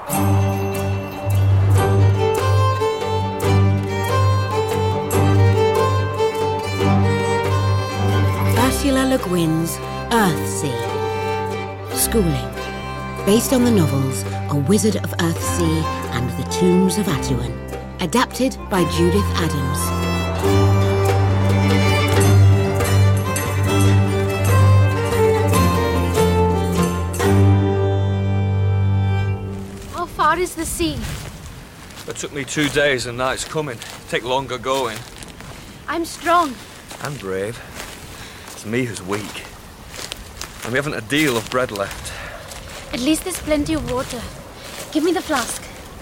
Ursula Le Guin's Earthsea. Schooling. Based on the novels A Wizard of Earthsea and The Tombs of Atuan. Adapted by Judith Adams. How far is the sea? It took me 2 days and nights coming. Take longer going. I'm strong. And brave. It's me who's weak. And we haven't a deal of bread left. At least there's plenty of water. Give me the flask.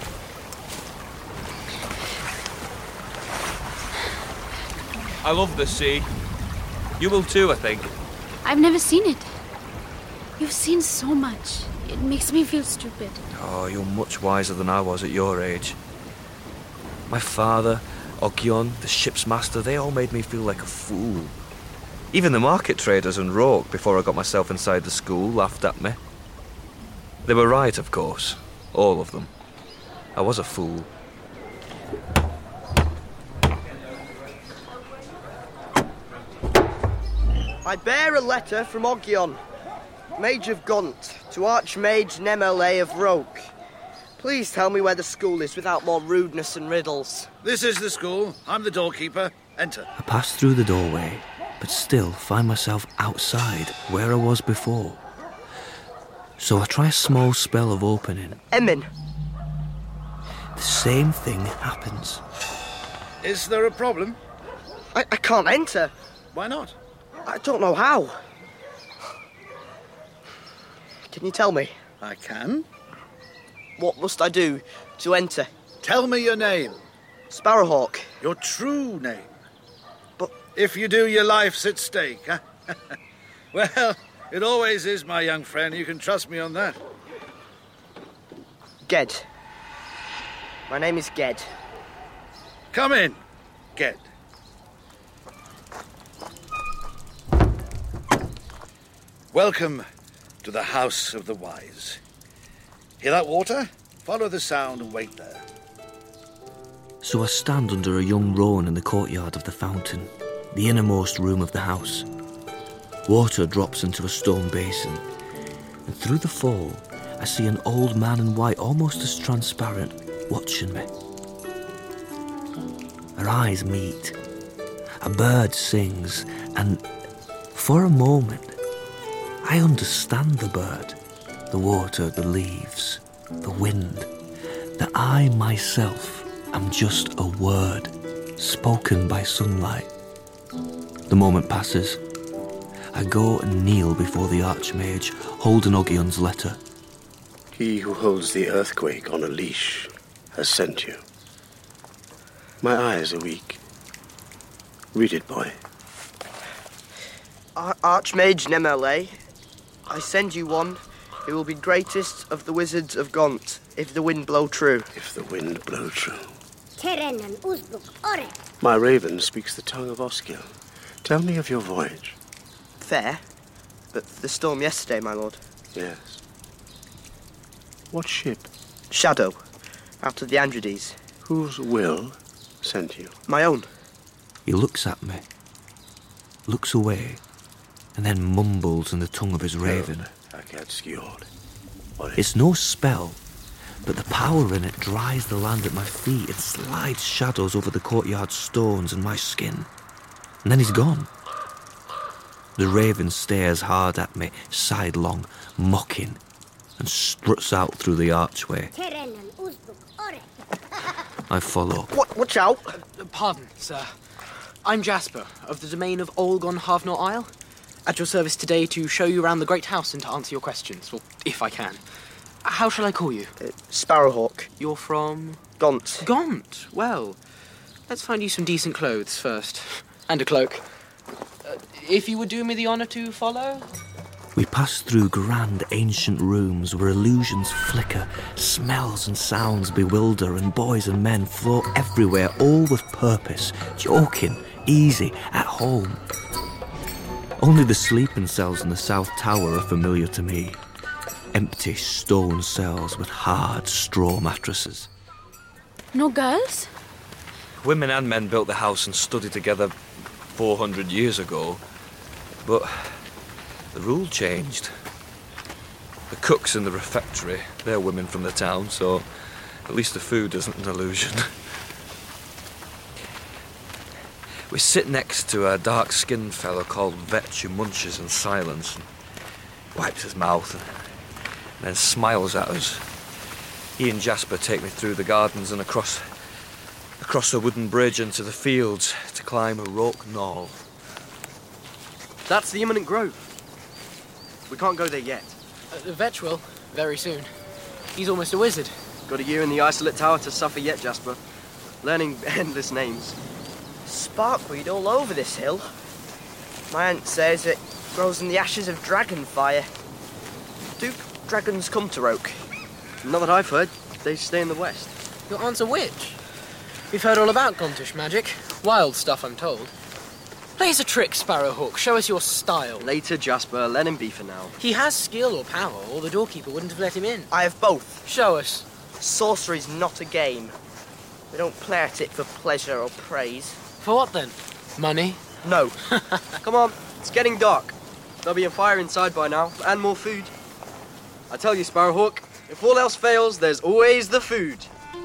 I love the sea. You will too, I think. I've never seen it. You've seen so much. It makes me feel stupid. Oh, you're much wiser than I was at your age. My father, Ogyon, the ship's master, they all made me feel like a fool. Even the market traders and Rourke, before I got myself inside the school, laughed at me. They were right, of course. All of them. I was a fool. I bear a letter from Ogyon, Mage of Gaunt, to Archmage Nemele of Rourke. Please tell me where the school is without more rudeness and riddles. This is the school. I'm the doorkeeper. Enter. I pass through the doorway, but still find myself outside where I was before. So I try a small spell of opening. Emin. The same thing happens. Is there a problem? I can't enter. Why not? I don't know how. Can you tell me? I can. What must I do to enter? Tell me your name. Sparrowhawk. Your true name. But if you do, your life's at stake, huh? Well, it always is, my young friend. You can trust me on that. Ged. My name is Ged. Come in, Ged. Welcome to the House of the Wise. Hear that water? Follow the sound and wait there. So I stand under a young rowan in the courtyard of the fountain, the innermost room of the house. Water drops into a stone basin, and through the fall, I see an old man in white, almost as transparent, watching me. Our eyes meet. A bird sings, and for a moment, I understand the bird, the water, the leaves, the wind, that I myself am just a word spoken by sunlight. The moment passes. I go and kneel before the Archmage, holding Ogyon's letter. He who holds the earthquake on a leash has sent you. My eyes are weak. Read it, boy. Archmage Nemele, I send you one who will be greatest of the wizards of Gaunt, if the wind blow true. If the wind blow true. My raven speaks the tongue of Osgil. Tell me of your voyage. Fair, but the storm yesterday, my lord. Yes. What ship? Shadow, out of the Andrides. Whose will sent you? My own. He looks at me, looks away, and then mumbles in the tongue of his raven. It's no spell, but the power in it dries the land at my feet and slides shadows over the courtyard stones and my skin. And then he's gone. The raven stares hard at me, sidelong, mocking, and struts out through the archway. I follow. Watch out! Pardon, sir. I'm Jasper, of the domain of Olgon Havnor Isle. At your service today to show you around the great house and to answer your questions, well, if I can. How shall I call you? Sparrowhawk. You're from? Gaunt. Gaunt? Well, let's find you some decent clothes first. And a cloak. If you would do me the honour to follow? We pass through grand ancient rooms where illusions flicker, smells and sounds bewilder, and boys and men float everywhere, all with purpose, joking, easy, at home. Only the sleeping cells in the South Tower are familiar to me. empty stone cells with hard straw mattresses. No girls? Women and men built the house and studied together 400 years ago, but the rule changed. The cooks in the refectory, they're women from the town, so at least the food isn't an illusion. We sit next to a dark-skinned fellow called Vetch who munches in silence and wipes his mouth and then smiles at us. He and Jasper take me through the gardens and across a wooden bridge into the fields to climb a rock knoll. That's the imminent grove. We can't go there yet. Vetch will, very soon. He's almost a wizard. Got a year in the isolate tower to suffer yet, Jasper. Learning endless names. Sparkweed all over this hill. My aunt says it grows in the ashes of dragon fire. Do dragons come to Roke? Not that I've heard. They stay in the west. Your aunt's a witch. We've heard all about Gontish magic. Wild stuff, I'm told. Play us a trick, Sparrowhawk. Show us your style. Later, Jasper. Let him be for now. He has skill or power, or the doorkeeper wouldn't have let him in. I have both. Show us. Sorcery's not a game. We don't play at it for pleasure or praise. For what then? Money? No. Come on, it's getting dark. There'll be a fire inside by now, and more food. I tell you, Sparrowhawk, if all else fails, there's always the food.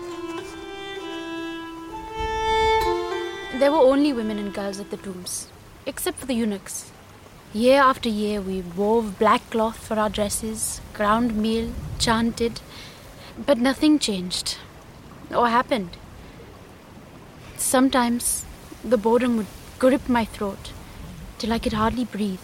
There were only women and girls at the tombs, except for the eunuchs. Year after year, we wove black cloth for our dresses, ground meal, chanted, but nothing changed or happened. Sometimes the boredom would grip my throat till I could hardly breathe.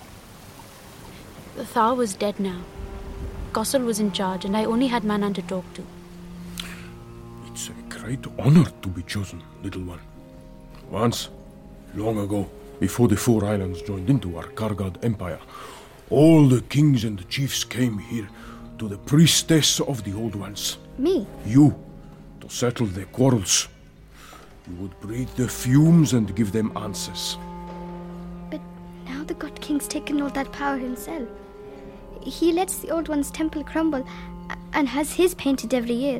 The Thar was dead now. Kossel was in charge, and I only had Manan to talk to. It's a great honor to be chosen, little one. Once, long ago, before the Four Islands joined into our Kargad Empire, all the kings and chiefs came here to the priestess of the Old Ones. Me? You, to settle their quarrels. You would breathe the fumes and give them answers. But now the God King's taken all that power himself. He lets the Old One's temple crumble and has his painted every year.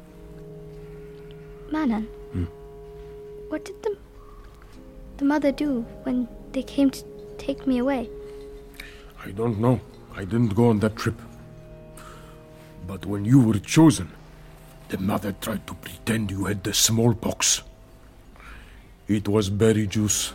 Manan, what did the mother do when they came to take me away? I don't know. I didn't go on that trip. But when you were chosen, the mother tried to pretend you had the smallpox. It was berry juice.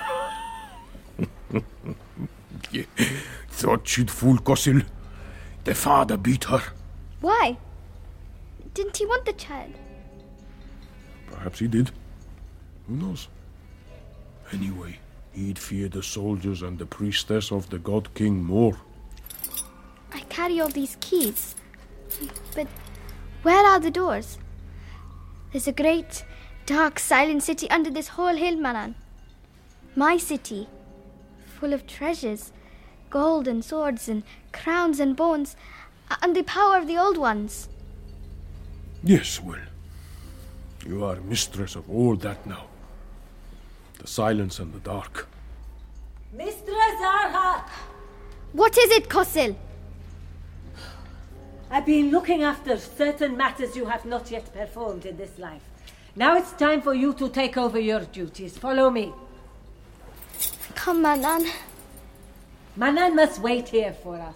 Yeah. Thought she'd fool Kossel. The father beat her. Why? Didn't he want the child? Perhaps he did. Who knows? Anyway, he'd fear the soldiers and the priestess of the God King more. I carry all these keys. But where are the doors? There's a great, dark, silent city under this whole hill, Manan. My city, full of treasures, gold and swords and crowns and bones, and the power of the Old Ones. Yes, well, you are mistress of all that now. The silence and the dark. Mistress Arha! What is it, Kossel? I've been looking after certain matters you have not yet performed in this life. Now it's time for you to take over your duties. Follow me. Come, Manan. Manan must wait here for us.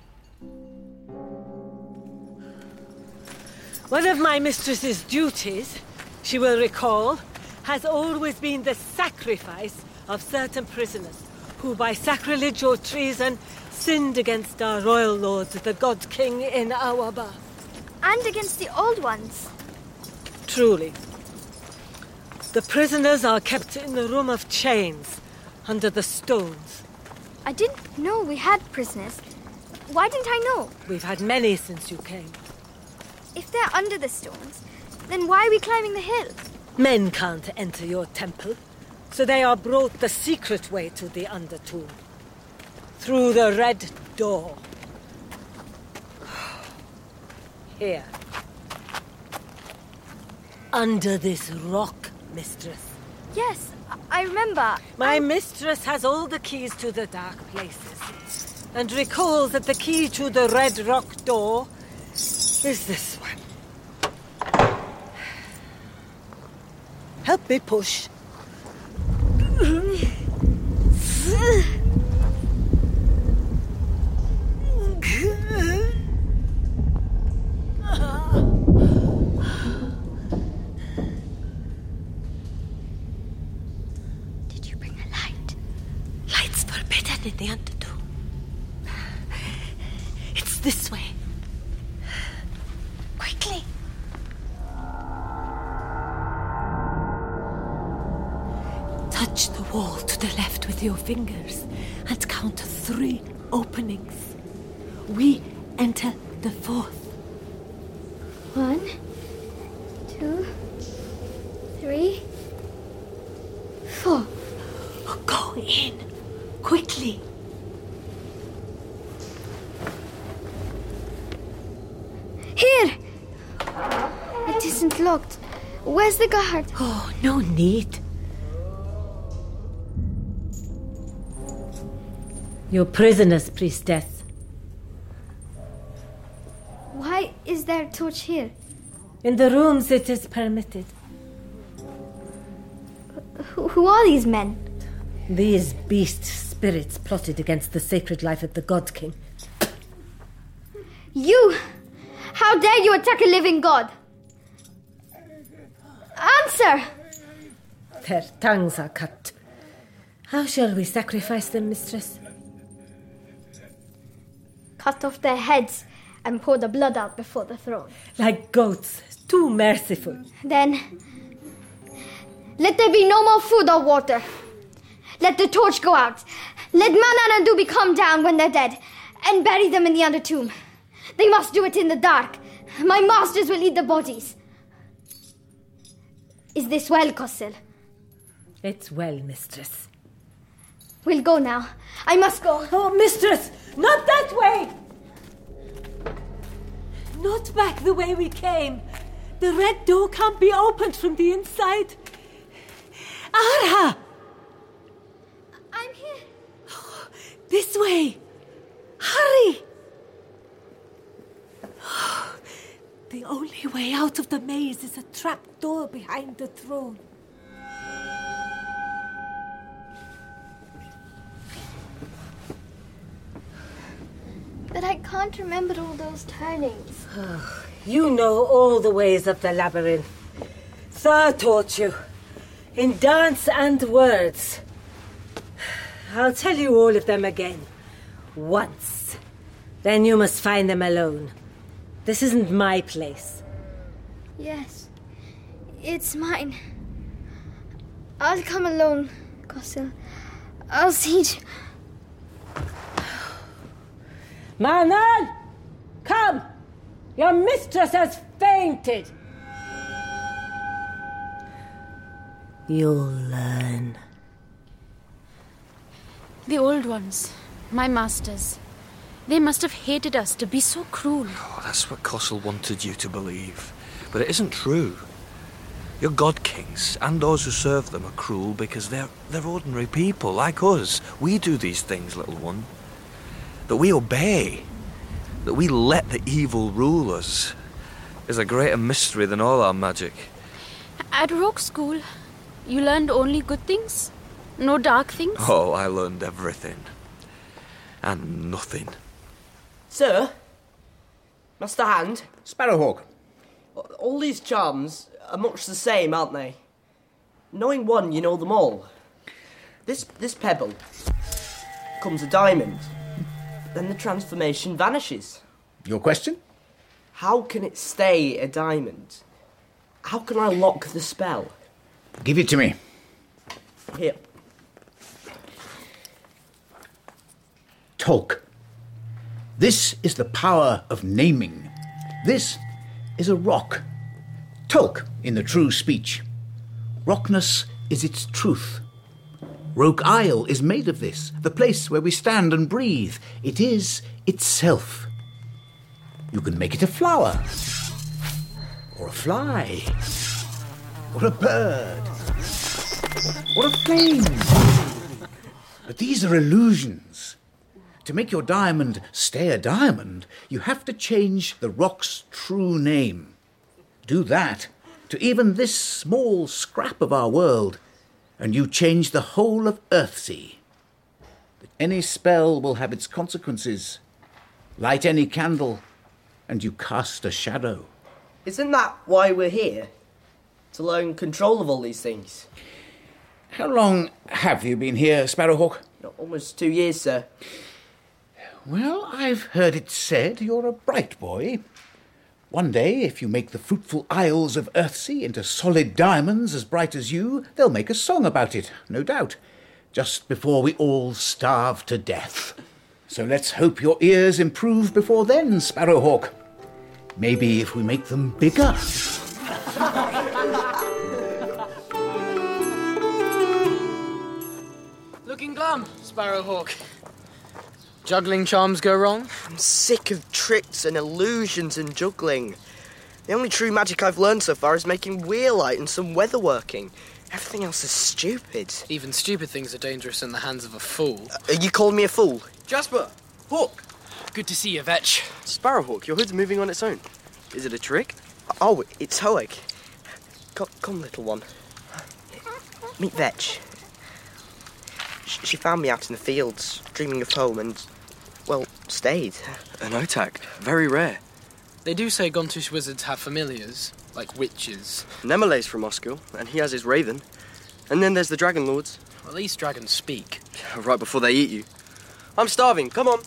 One of my mistress's duties, she will recall, has always been the sacrifice of certain prisoners who by sacrilege or treason sinned against our royal lord, the God King in Awaba. And against the Old Ones. Truly. The prisoners are kept in the room of chains under the stones. I didn't know we had prisoners. Why didn't I know? We've had many since you came. If they're under the stones, then why are we climbing the hill? Men can't enter your temple, so they are brought the secret way to the Undertomb. Through the red door. Here. Under this rock, mistress. Yes, I remember. My mistress has all the keys to the dark places. and recalls that the key to the Red Rock door is this one. Help me push. Did you bring a light? Light's forbidden in the Underdome. It's this way. Quickly. Touch the wall to the left with your fingers and count 3 openings. We enter the 4th. 1, 2, 3, 4. Go in, quickly. Here! It isn't locked. Where's the guard? Oh, no need. Your prisoners, priestess. Why is there a torch here? In the rooms it is permitted. Who are these men? These beast spirits plotted against the sacred life of the God King. You! How dare you attack a living god? Answer! Their tongues are cut. How shall we sacrifice them, mistress? Cut off their heads and pour the blood out before the throne. Like goats, too merciful. Then, let there be no more food or water. Let the torch go out. Let Manan and Dubi come down when they're dead and bury them in the Undertomb. They must do it in the dark. My masters will eat the bodies. Is this well, Kosil? It's well, mistress. We'll go now. I must go. Oh, mistress! Not that way! Not back the way we came. The red door can't be opened from the inside. Arha! I'm here. Oh, this way. Hurry! Oh, the only way out of the maze is a trap door behind the throne. But I can't remember all those turnings. Oh, you know all the ways of the labyrinth. Thar taught you, in dance and words. I'll tell you all of them again, once. Then you must find them alone. This isn't my place. Yes, it's mine. I'll come alone, Kosil. I'll see you. Manan! Come! Your mistress has fainted. You'll learn. The old ones, my masters, they must have hated us to be so cruel. Oh, that's what Kosil wanted you to believe. But it isn't true. Your god kings and those who serve them are cruel because they're ordinary people like us. We do these things, little one. That we obey, that we let the evil rule us, is a greater mystery than all our magic. At Rogue School, you learned only good things? No dark things? Oh, I learned everything. And nothing. Sir? Master Hand? Sparrowhawk. All these charms are much the same, aren't they? Knowing one, you know them all. This pebble becomes a diamond. Then the transformation vanishes. Your question? How can it stay a diamond? How can I lock the spell? Give it to me. Here. Tolk. This is the power of naming. This is a rock. Tolk, in the true speech. Rockness is its truth. Roke Isle is made of this, the place where we stand and breathe. It is itself. You can make it a flower, or a fly, or a bird, or a flame. But these are illusions. to make your diamond stay a diamond, you have to change the rock's true name. Do that to even this small scrap of our world, and you change the whole of Earthsea. Any spell will have its consequences. Light any candle, and you cast a shadow. Isn't that why we're here? To learn control of all these things? How long have you been here, Sparrowhawk? Almost 2 years, sir. Well, I've heard it said you're a bright boy. One day, if you make the fruitful isles of Earthsea into solid diamonds as bright as you, they'll make a song about it, no doubt, just before we all starve to death. So let's hope your ears improve before then, Sparrowhawk. Maybe if we make them bigger. Looking glum, Sparrowhawk. Juggling charms go wrong? I'm sick of tricks and illusions and juggling. The only true magic I've learned so far is making wheellight and some weatherworking. Everything else is stupid. Even stupid things are dangerous in the hands of a fool. You called me a fool? Jasper! Hawk! Good to see you, Vetch. Sparrowhawk, your hood's moving on its own. Is it a trick? Oh, it's Hoeg. Come, little one. Meet Vetch. She found me out in the fields, dreaming of home, and, well, stayed. An otak. Very rare. They do say Gontush wizards have familiars, like witches. Nemele's from Oskel, and he has his raven. And then there's the Dragon Lords. At least dragons speak. Right before they eat you. I'm starving, come on.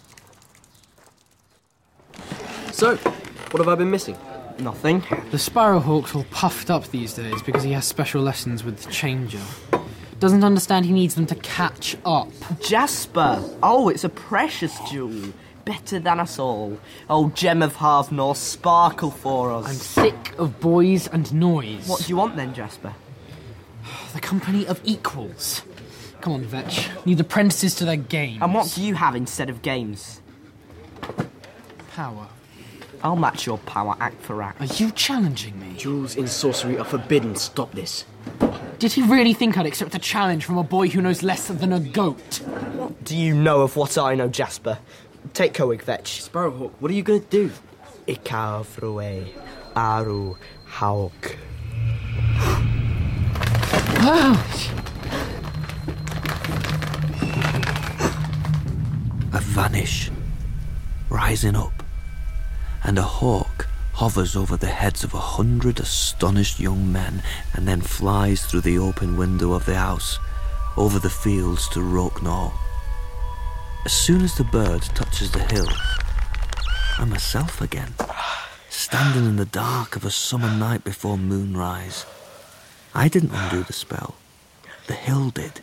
So, what have I been missing? Nothing. The Sparrowhawk's all puffed up these days because he has special lessons with the Changer. Doesn't understand he needs them to catch up. Jasper! Oh, it's a precious jewel. Better than us all. Oh, gem of Havnor, sparkle for us. I'm sick of boys and noise. What do you want then, Jasper? The company of equals. Come on, Vetch. Need apprentices to their games. And what do you have instead of games? Power. I'll match your power act for act. Are you challenging me? Jewels in sorcery are forbidden. Stop this. Did he really think I'd accept a challenge from a boy who knows less than a goat? What do you know of what I know, Jasper? Take Hoeg, Vetch. Sparrowhawk, what are you going to do? Ikavroe Aru Hauk. I vanish, rising up, and a hawk hovers over the heads of 100 astonished young men and then flies through the open window of the house, over the fields to Roknor. As soon as the bird touches the hill, I'm myself again, standing in the dark of a summer night before moonrise. I didn't undo the spell, the hill did.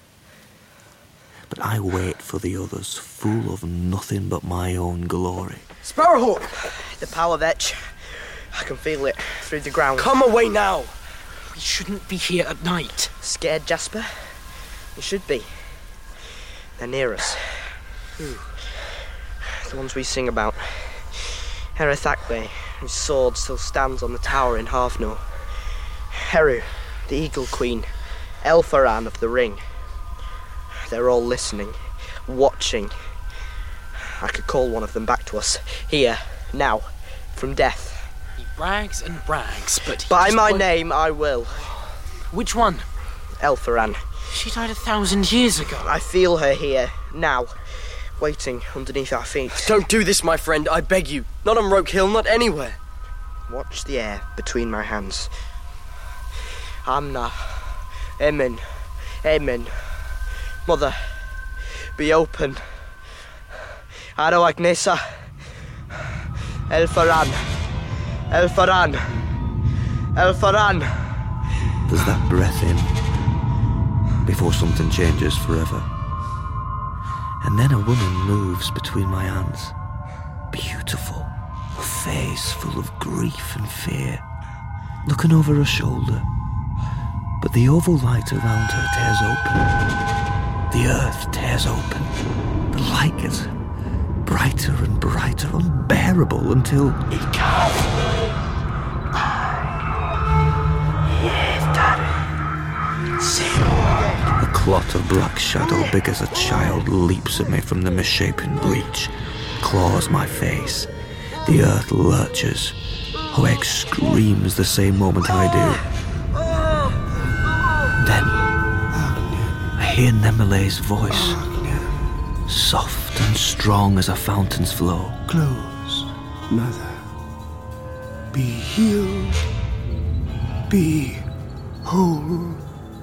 But I wait for the others, full of nothing but my own glory. Sparrowhawk! The power, Vetch. I can feel it through the ground. Come away now! We shouldn't be here at night. Scared, Jasper? You should be. They're near us. Who? The ones we sing about. Herethakbe, whose sword still stands on the tower in Havnor. Heru, the Eagle Queen. Elfaran of the Ring. They're all listening, watching. I could call one of them back to us, here, now, from death. He brags and brags, but by my name, I will. Which one? Elfaran. She died 1,000 years ago. I feel her here, now, waiting underneath our feet. Don't do this, my friend, I beg you. Not on Roke Hill, not anywhere. Watch the air between my hands. Amna, Emin, Emin. Mother, be open. Aro Agnesa. Elfaran. Elfaran. Elfaran. There's that breath in, before something changes forever. And then a woman moves between my hands. Beautiful, her face full of grief and fear, looking over her shoulder. But the oval light around her tears open. The earth tears open. The light gets brighter and brighter, unbearable, until a clot of black shadow big as a child leaps at me from the misshapen breach, claws my face. The earth lurches. Hoeg screams the same moment I do. Then I hear Nemele's voice, soft and strong as a fountain's flow. Close, mother. Be healed. Be whole.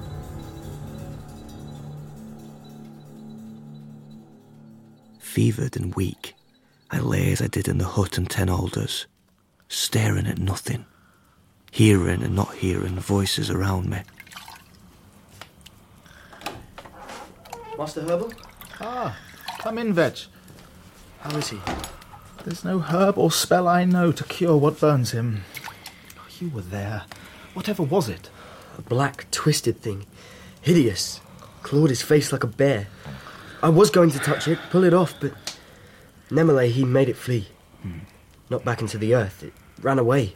Fevered and weak, I lay as I did in the hut and 10 alders, staring at nothing, hearing and not hearing voices around me. Master Herbal? Ah, come in, Vetch. How is he? There's no herb or spell I know to cure what burns him. You were there. Whatever was it? A black, twisted thing. Hideous. Clawed his face like a bear. I was going to touch it, pull it off, but Nemele, he made it flee. Not back into the earth. It ran away.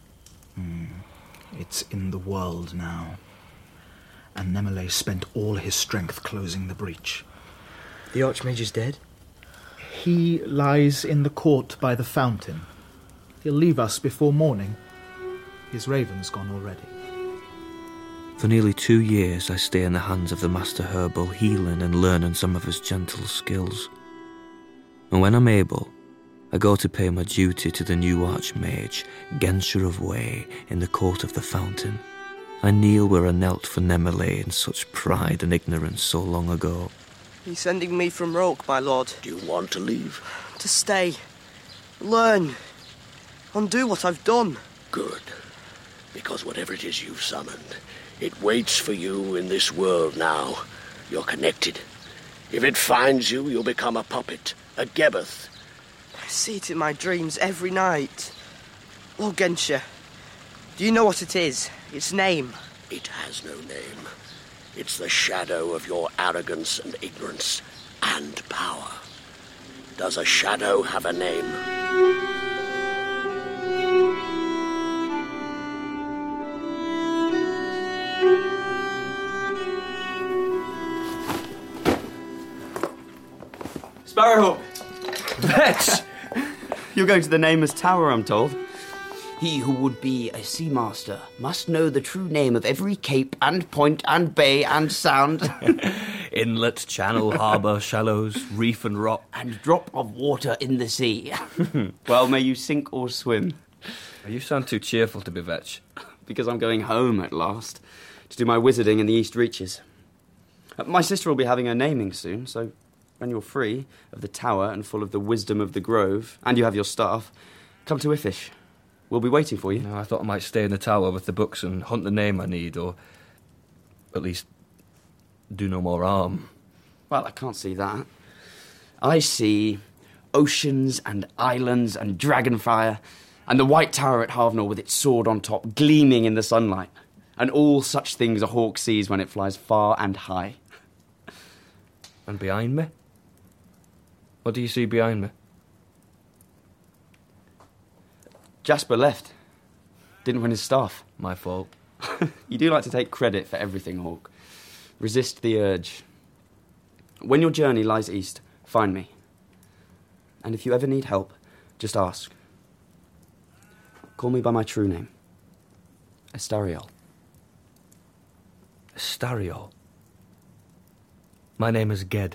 It's in the world now. And Nemele spent all his strength closing the breach. The Archmage is dead? He lies in the court by the fountain. He'll leave us before morning. His raven's gone already. For nearly 2 years I stay in the hands of the Master Herbal, healing and learning some of his gentle skills. And when I'm able, I go to pay my duty to the new Archmage, Gensher of Way, in the court of the fountain. I kneel where I knelt for Nemele in such pride and ignorance so long ago. He's sending me from Roke, my lord. Do you want to leave? To stay. Learn. Undo what I've done. Good. Because whatever it is you've summoned, it waits for you in this world now. You're connected. If it finds you, you'll become a puppet, a Gebeth. I see it in my dreams every night. Lord Gensher, do you know what it is? Its name? It has no name. It's the shadow of your arrogance and ignorance and power. Does a shadow have a name? Sparrowhawk! Vetch! You're going to the Nameless Tower, I'm told. He who would be a sea master must know the true name of every cape and point and bay and sound. Inlet, channel, harbour, shallows, reef and rock. And drop of water in the sea. Well, may you sink or swim. You sound too cheerful to be Vetch. Because I'm going home at last, to do my wizarding in the East Reaches. My sister will be having her naming soon, so when you're free of the tower and full of the wisdom of the grove, and you have your staff, come to Iffish. We'll be waiting for you. No, I thought I might stay in the tower with the books and hunt the name I need, or at least do no more harm. Well, I can't see that. I see oceans and islands and dragonfire, and the White Tower at Havnor with its sword on top, gleaming in the sunlight, and all such things a hawk sees when it flies far and high. And behind me? What do you see behind me? Jasper left. Didn't win his staff. My fault. You do like to take credit for everything, Hawk. Resist the urge. When your journey lies east, find me. And if you ever need help, just ask. Call me by my true name. Astariel. Astariel? My name is Ged.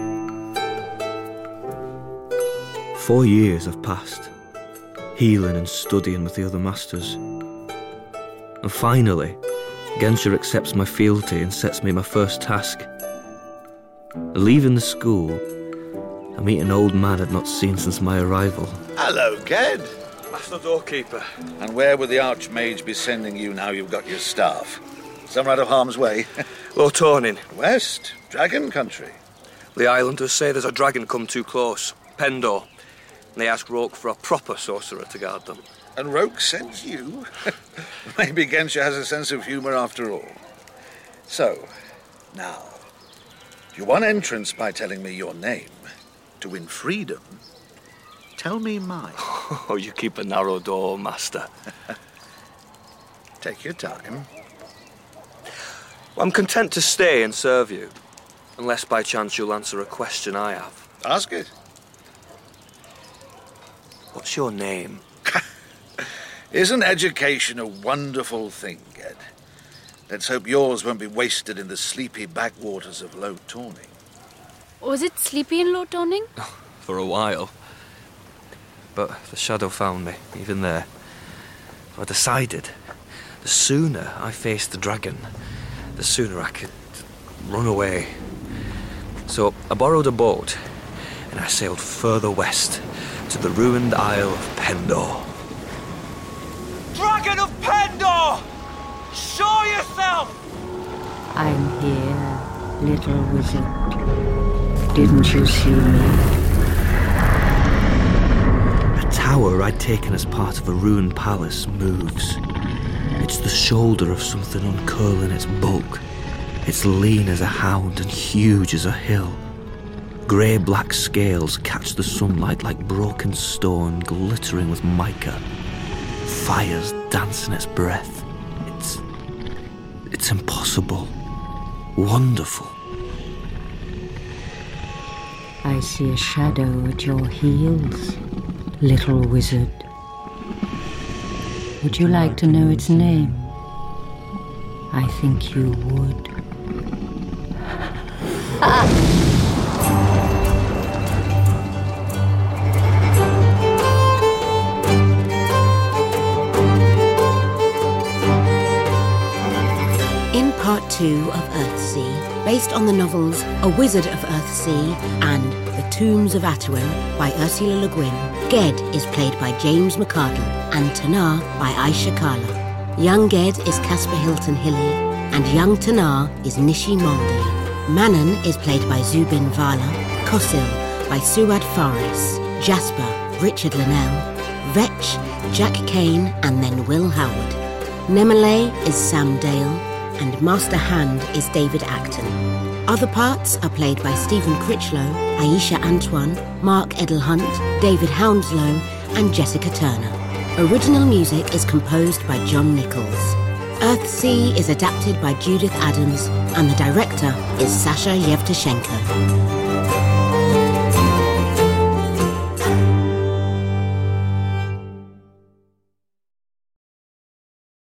4 years have passed, healing and studying with the other masters. And finally, Gensher accepts my fealty and sets me my first task. Leaving the school, I meet an old man I'd not seen since my arrival. Hello, Ged. Master Doorkeeper. And where would the Archmage be sending you now you've got your staff? Somewhere out of harm's way? Lortornin. West, dragon country. The islanders say there's a dragon come too close, Pendor. They ask Roke for a proper sorcerer to guard them. And Roke sends you? Maybe Gensher has a sense of humour after all. So, now, you won entrance by telling me your name. To win freedom, tell me mine. Oh, you keep a narrow door, Master. Take your time. I'm content to stay and serve you. Unless by chance you'll answer a question I have. Ask it. What's your name? Isn't education a wonderful thing, Ged? Let's hope yours won't be wasted in the sleepy backwaters of Low Tawning. Was it sleepy in Low Tawning? For a while. But the shadow found me, even there. I decided the sooner I faced the dragon, the sooner I could run away. So I borrowed a boat and I sailed further west to the ruined Isle of Pendor. Dragon of Pendor! Show yourself! I'm here, little wizard. Didn't you see me? A tower I'd taken as part of a ruined palace moves. It's the shoulder of something uncurling its bulk. It's lean as a hound and huge as a hill. Grey-black scales catch the sunlight like broken stone glittering with mica. Fires dance in its breath. It's impossible. Wonderful. I see a shadow at your heels, little wizard. Would you like to know its name? I think you would. In Part 2 of Earthsea, based on the novels A Wizard of Earthsea and The Tombs of Atuan by Ursula Le Guin, Ged is played by James McArdle and Tanar by Aisha Kala. Young Ged is Caspar Hilton Hilly and young Tanar is Nishi Moldy. Manon is played by Zubin Vala, Kosil by Suad Faris, Jasper, Richard Linnell, Vetch, Jack Kane and then Will Howard. Nemele is Sam Dale and Master Hand is David Acton. Other parts are played by Stephen Critchlow, Aisha Antoine, Mark Edelhunt, David Hounslow and Jessica Turner. Original music is composed by John Nichols. Earthsea is adapted by Judith Adams and the director is Sasha Yevtushenko.